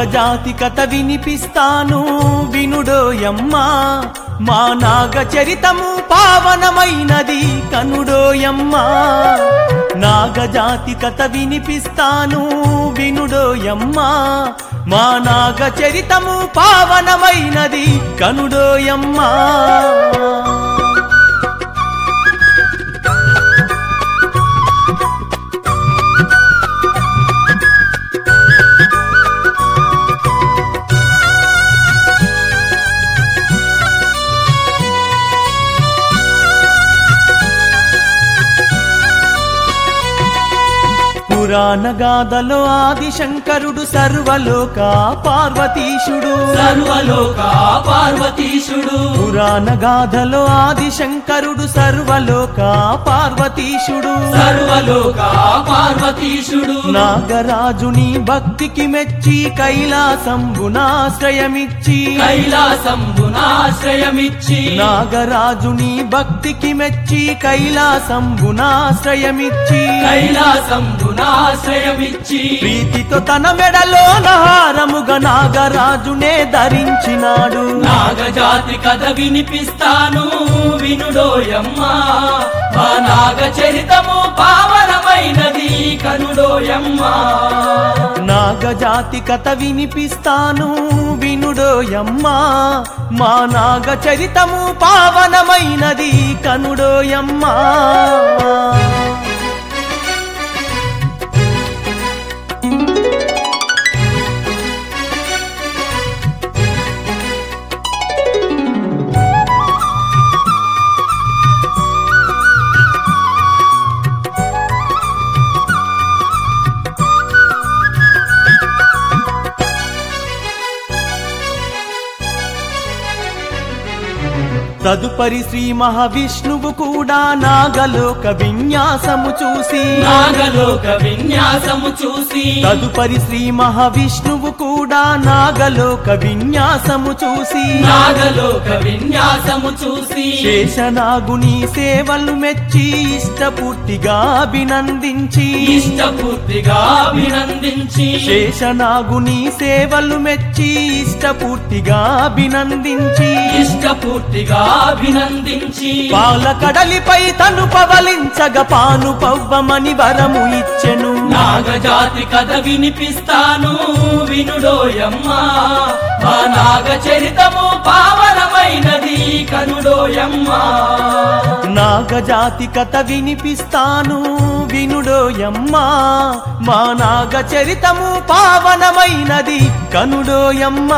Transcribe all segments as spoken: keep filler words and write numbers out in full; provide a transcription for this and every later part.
నాగజాతి కథ వినిపిస్తాను వినుడోయమ్మా, మా నాగ చరితము పావనమైనది కనుడోయమ్మా. నాగజాతి కథ వినిపిస్తాను వినుడోయమ్మా, మా నాగ చరితము పావనమైనది కనుడోయమ్మా. పురాణ గాథలో ఆదిశంకరుడు సర్వలోక పార్వతీశుడు, సర్వలోక పార్వతీశుడు. పురాణ గాథలో ఆదిశంకరుడు సర్వలోక పార్వతీశుడు, సర్వలోక పార్వతీశుడు. నాగరాజుని భక్తికి మెచ్చి కైలాసంబునాశ్రయమిచ్చి, కైలాసంబునాశ్రయమిచ్చి. నాగరాజుని భక్తికి మెచ్చి కైలాసంబునాశ్రయమిచ్చి, కైలాసంబునాశ్రయమిచ్చి. ప్రీతితో తన మెడలోన హారముగా నాగరాజునే ధరించినాడు. నాగజాతి కథ వినిపిస్తాను వినుడోయమ్మా, మా నాగ చరితము పావనమైనది కనుడోయమ్మా. నాగజాతి కథ వినిపిస్తాను వినుడోయమ్మా, మా నాగ చరితము పావనమైనది కనుడోయమ్మా. తదుపరి శ్రీ మహావిష్ణువు కూడా నాగలోక విన్యాసము చూసి, నాగలోక విన్యాసము చూసి. తదుపరి శ్రీ మహావిష్ణువు కూడా నాగలోక విన్యాసము చూసి, నాగలోక విన్యాసము చూసి. శేషనాగుని సేవలు మెచ్చి ఇష్టపూర్తిగా అభినందించి, ఇష్టపూర్తిగా అభినందించి. శేషనాగుని సేవలు మెచ్చి ఇష్టపూర్తిగా అభినందించి, ఇష్టపూర్తిగా అభినందించి. పాలకడలిపై తను పవలించగ పాను పవ్వమని వరము ఇచ్చెను. నాగజాతి కథ వినిపిస్తాను వినుడోయమ్మా, మా నాగ చరితము పావనమైనది కనుడోయమ్మా. నాగజాతి కథ వినిపిస్తాను వినుడోయమ్మా, మా నాగ చరితము పావనమైనది కనుడోయమ్మా.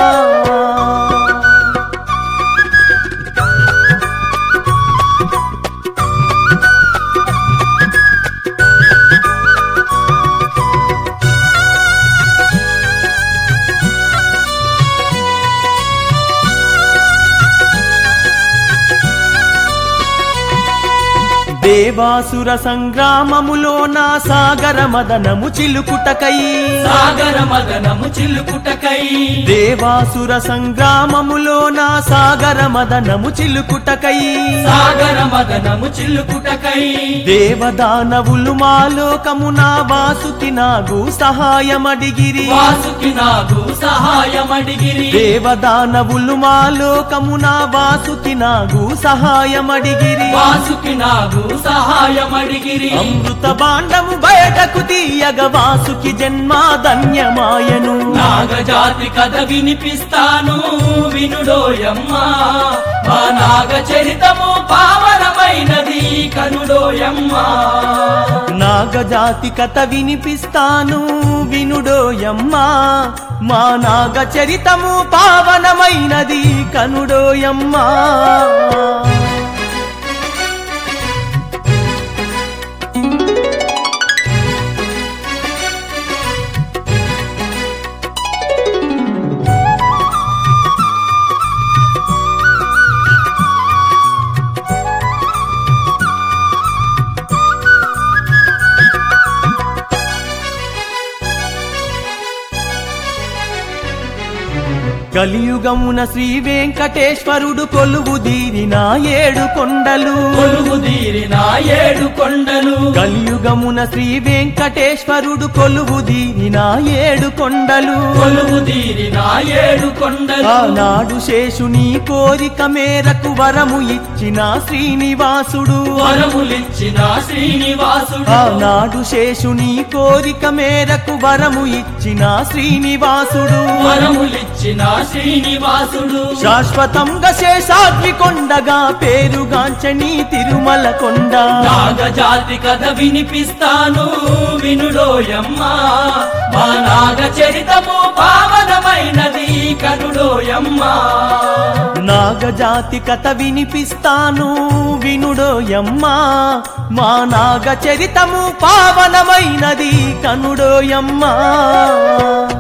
దేవాసుర సంగ్రామములో నా సాగర మదనము చిలుకుటకై, సాగర మదనము చిలుకుటకై. దేవాసుర సంగ్రామములో నా సాగర మదనము చిలుకుటకై, సాగర మదనము చిలుకుటకై. దేవదానవులు మాలోకమున వాసుకి నాగు సహాయమడిగిరి, వాసుకి నాగు సహాయమడిగిరి. దేవదానవులు మాలోకమున వాసుకి నాగు సహాయమడిగిరి, వాసుకి నాగు సహాయమడిగిరి. అమృత బాండము బయటకు తీయగ వాసుకి జన్మాధన్యమాయను. నాగజాతి కథ వినిపిస్తాను వినుడోయమ్మా, మా నాగ చరితము పావనమైనది కనుడోయమ్మా. నాగజాతి కథ వినిపిస్తాను వినుడోయమ్మా, మా నాగ చరితము పావనమైనది కనుడోయమ్మా. కలియుగమున శ్రీ వెంకటేశ్వరుడు కొలువు దీరిన ఏడు కొండలు కొలువు తీరిన ఏడు కొండలు కలియుగమున శ్రీ వెంకటేశ్వరుడు కొలువు దీరిన ఏడు కొండలు కొలువు తీరిన ఏడు కొండలు ఆనాడు శేషుని కోరిక మేరకు వరము ఇచ్చిన శ్రీనివాసుడు వరములిచ్చిన శ్రీనివాసుడు ఆనాడు శేషుని కోరిక మేరకు వరము ఇచ్చిన శ్రీనివాసుడు వరములిచ్చిన శ్రీనివాసుడు శాశ్వతంగా శేషాద్రి కొండగా పేరుగాంచని తిరుమల కొండ నాగజాతి కథ వినిపిస్తాను వినుడోయమ్మా మా నాగ చరితము పావనమైనది కనుడోయమ్మా నాగజాతి కథ వినిపిస్తాను వినుడోయమ్మా మా నాగ చరితము పావనమైనది కనుడోయమ్మా